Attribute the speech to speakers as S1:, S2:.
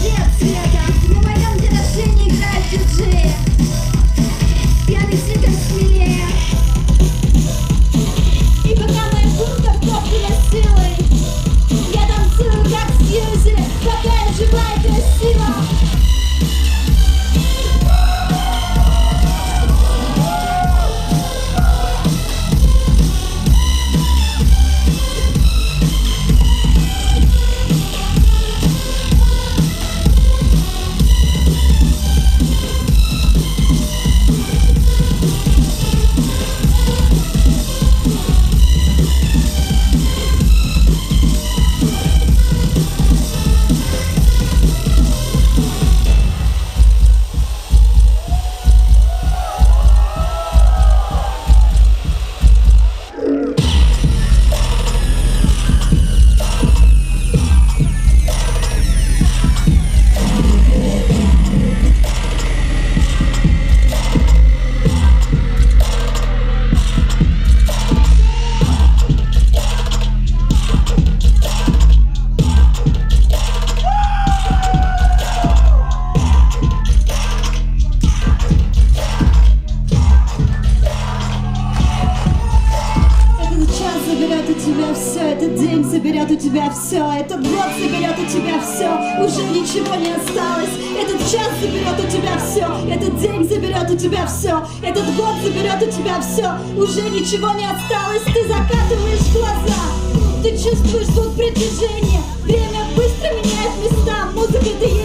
S1: нет света. На моем день рождения играет диджей. Пьяный цветок смелее. И пока моя куртка топлена силой, я танцую как Сьюзи, пока я жива и красива. Этот день заберет у тебя все, этот год заберет у тебя все, уже ничего не осталось. Этот час заберет у тебя все, этот день заберет у тебя все, этот год заберет у тебя все, уже ничего не осталось. Ты закатываешь глаза, ты чувствуешь звук притяжения, время быстро меняет места, музыка — это